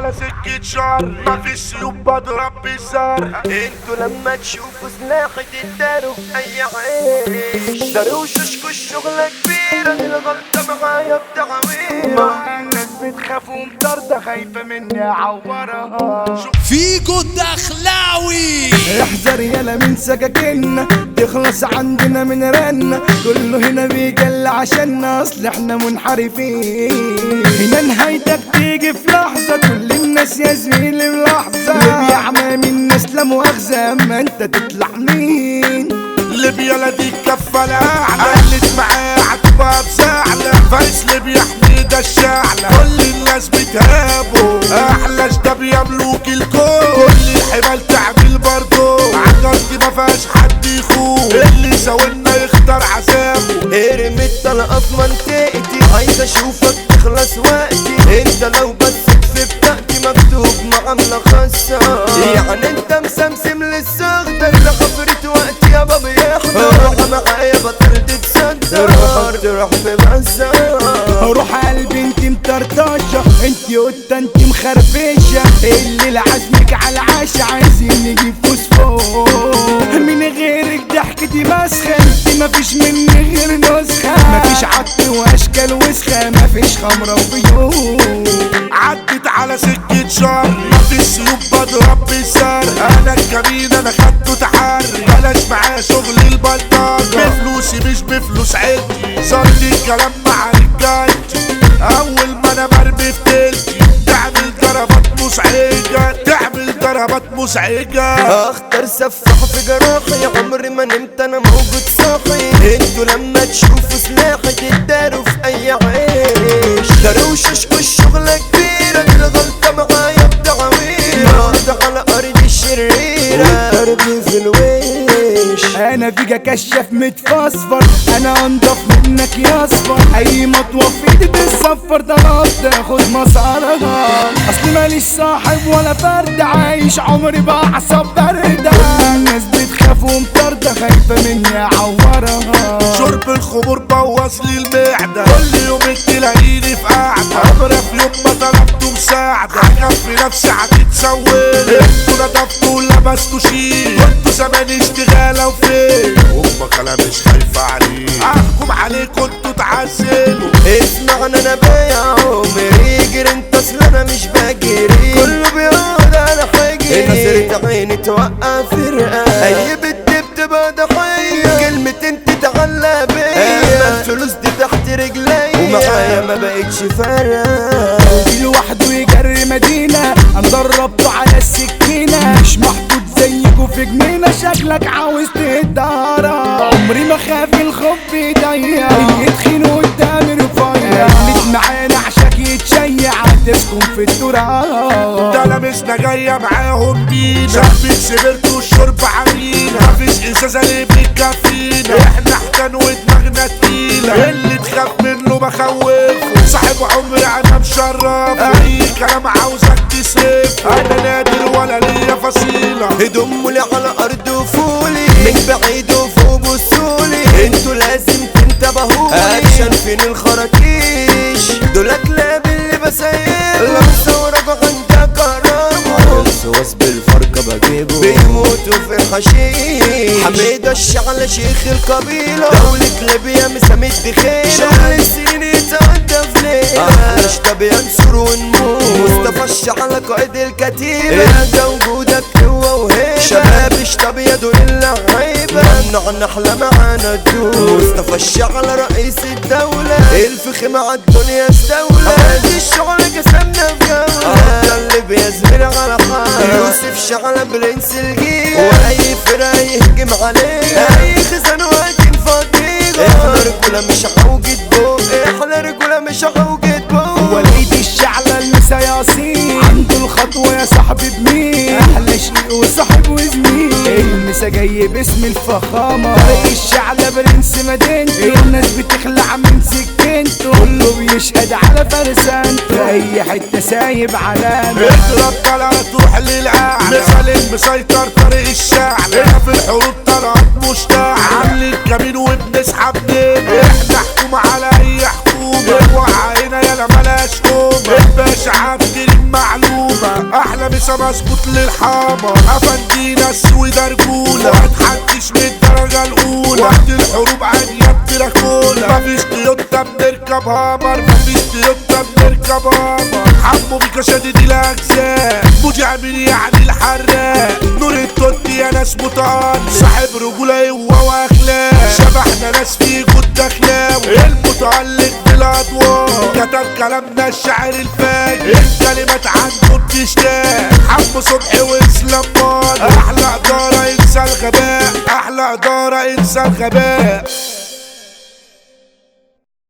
على سكة شر مفيش سيوف بضرب بالزر. انتوا لما تشوفوا سلاحي تداروا في اي عيش داروا وشوشكوا الشغلة كبيرة دي الغلطة معايا بتعويض. الناس بتخاف ومطاردة خايفة مني اعورها. فيجو الدخلاوي احذر يالا من سكاكيننا تخلص عندنا من رنا، كله هنا بيجل عشاننا اصل احنا منحرفين. هنا نهايتك تيجي في لحظة كل الناس يا زميلي بلحظة، اللي بيعمى من الناس لا مؤاخذة اما انت تطلع مين. ليبيا لا دي الكفة الاعلى قلت معاه عتبة بزعلة فارس ليبيا حميدة الشعلة كل الناس بتهابه احلى شداب يا ملوك الكون كل الحبال تعمل برضو عجرتي ما فيهاش حد يخون اللي ساوينا يختار عذابه. ارمي الطلقة في منطقتي عايز اشوفك تخلص وقتي، انت لو بس في بتاعتي مكتوب معاملة خاصة، يعني انت مسمسم للصغدر لحفرة وقتي يا بابا يحضر. روح معايا بطل تتصدر تروح في بزار. روح قلبي انت مطرطشة انت قطة انت مخربشة، اللي لعزمك على العشا عايزين نجيب فوسفور. من غيرك ضحكتي مسخة انت مفيش مني غير نسخة، مفيش عط واشكال وسخة مفيش خمرة وبيوت. عدت على سكة شر مفيش سيوف بضرب بالزر. انا الكمين انا خدته تحري بلاش معايا شغل البلطجة بفلوسي مش بفلوس عيلتي صارلي الكلام مع رجالتي. اول ما انا برمي في تلتي تعمل ضربات مزعجة اختار سفاح في جراحي عمري ما نمت انا موجود صاحي. انتوا لما تشوفوا سلاحي تداروا في اي عيش داروا وشوشكوا الشغلة كبيرة دي الغلطة معايا بتعويض. ارض على ارض الشريرة ارضي في الويش. انا فيجا كشاف متفصفر انا انضف منك يا اصفر، اي مطوة في ايدي بتصفر طلب تاخد مسارها. اصل ماليش صاحب ولا فرد عايش عمري بعصب باردة، الناس بتخاف ومطاردة خايفة مني اعورها. شرب الخمور بوظ لي المعدة كل يوم تلاقيني في قعدة عمري في يوم ما طلبته مساعدة اكفي نفسي هتتسوي. انتوا ندفتوا ولبستوا شيل كنتوا زمان اشتغالة وفين امك انا مش خايفة عليه احكم عليكم انتوا تعزلوا. اسمعنا انا بايع عمري يجري انت اصل انا مش بجري كله بيقعد انا حاجري نظرة عيني توقع فرقة اي بنت بتبقى ضحية كلمتين تتعلق بيا الفلوس دي تحت رجليا ومعايا ما بقتش فارقة. لوحده يجري مدينة انا دربته على السكينة مش محطوط زيكوا في جنينة شكلك عاوز تهدارة. عمري ما خاف الخوف بيضيع يتخين قدامي رفيع خليك معانا عشاك يتشيع هتسكن في التراب. ده لمسنا جاية معاهم بينا شعبك سبرت والشرب عمينا مفيش ازازة اللي بتكفينا احنا احتن ودماغنا تقيلة اللي تخاف منه بخوفه صاحب عمري انا مشرف اي كلام عاوزك تصرف انا نادر ولا ليا فصيلة. هدوم مولي على ارض وفولي من بعيد وفوق بصولي انتوا لازم تنتبهولي اكشن فين الخراطيش دول كلاب اللي بسيبه لمسة ورجع عندك كرامه الوسواس بالفرقة بجيبه بيموتوا في الحشيش. حميدة الشعلة شيخ القبيلة دولة ليبيا مسامد بخير شغل السنين يتعدى في ليلة احلى شطب ينصر ونموت. مصطفى الشعلة قائد الكتيبة ده وجودك هو وهيبة شباب اشطب يا دول اللعيبة ممنوع نحلى معانا الدول. مصطفى الشعلة رئيس الدولة الفخ مع الدنيا استولى هادي الشغل قسمنا في جولة اللي بيزمر على حال يوسف شعلة برنس الجيل واي فرقة يهجم عليه اي خزان واقف فاضيله. احنا رجولة مش عوجة بوق احنا رجولة مش عوجة بوق. وليد الشعلة المسياسين عنده الخطوة يا صاحبي بمين احلى شيء وصاحب وزميل المسا جاي باسم الفخامة طريق الشعلة برنس مدينته الناس بتخلع من سكينته كله بيشهد على فرسانته اي حتة سايب علامة اضرب طلع تروح للأعلى مثال المسيطر طريق الشعلة هنا في الحروب طلعت مشتاق عامل الكمين وبنسحب نيل احنا حكومة على اي حكومة وعينا يالا ملاش قومة الباشا عبد المعلومة عريسة مظبوط للحمر افندينا السويدة رجولة متحدش من الدرجة الاولى وقت الحروب عالية بتراكولا مفيش تويوتا بنركب هامر مفيش تويوتا بنركب هامر حمو بيكا شديد الاجزاء مذيع مين يعني الحراق نور التوتي يا ناس متألق صاحب رجولة هو واخلاق شبحنا ناس في جود اخلاوي المتألق بالاضواء كتب كلامنا الشاعر الفاجر الكلمات عنده بتشتاق حمو صبحي واسلام مال احلى ادارة انسى الغباء احلى ادارة انسى الغباء